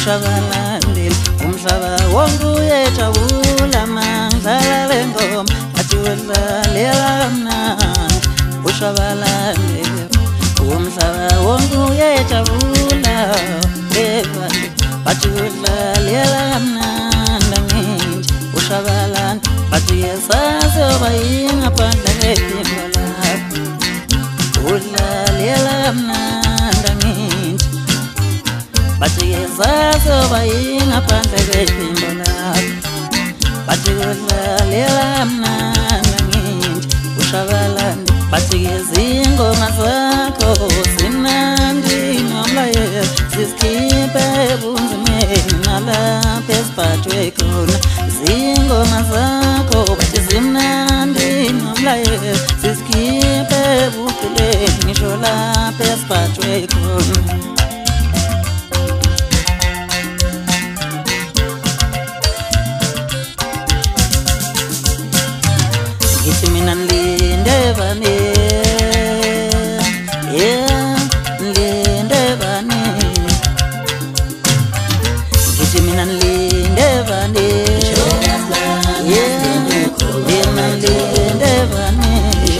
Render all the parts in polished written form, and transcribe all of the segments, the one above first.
ushabalandile umhlaba wonke uyejabula mangidlala le ngoma athi udlalela kamnandi ushabalandile umhlaba wonke uyejabula bathi udlalela kamnandi angithi ushabalanda bathi yesazi oba ingaphandle kwephimbo lakho udlalela kamnandi angithi bathi yesazi oba ingaphandle kwephimbo lakho bathi udlalela kamnandi angithi ushabalanda bathi izingoma zakho simnandi nomlayezo sizikhiphe ebunzimeni nalapha esiphathwe khona izingoma zakho bathi simnandi nomlayezo sizikhiphe ebuqileni ngisho lapha esiphathwe khona ngithi mina nilinde bani nilinde bani ngithi mina nilinde bani nilinde bani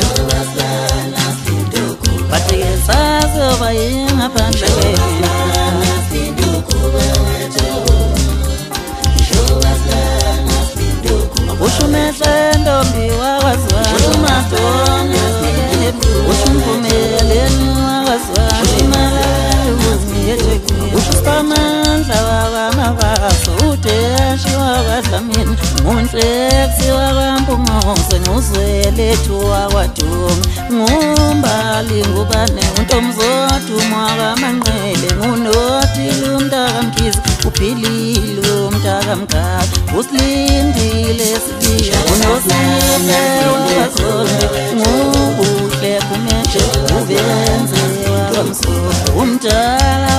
bathi yesazi oba ingaphandle ushumehle ntombi wakwaziwayo umadonga ushumvumeleni wakwaziwayo imalayo uzimiyethekile ushusamandla wakwamabaso udeshi wakwadlamini ngunhlekusi wakwampunguze nguzwelethu wakwadunga ngumbali ngubane untomzodwa umwakamanqele ngunotile umntakamkhizi uphilile umntakamgaka usilindile sibili unosile wakazonde ngubuhle kumeshe ubenze wakamsoka umdala